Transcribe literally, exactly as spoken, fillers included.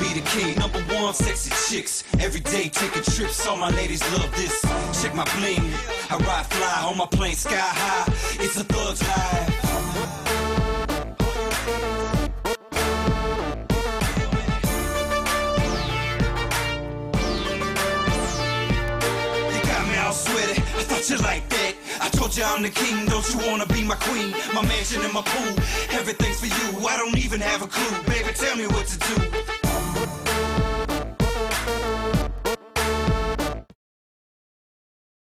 be the king. Number one, sexy chicks. Every day taking trips. All my ladies love this. Check my bling. I ride fly on my plane sky high. It's a thug's life. You got me all sweaty. I thought you liked that. I told you I'm the king. Don't you wanna be my queen? My mansion and my pool. Everything's for you. I don't even have a clue. Baby, tell me what to do.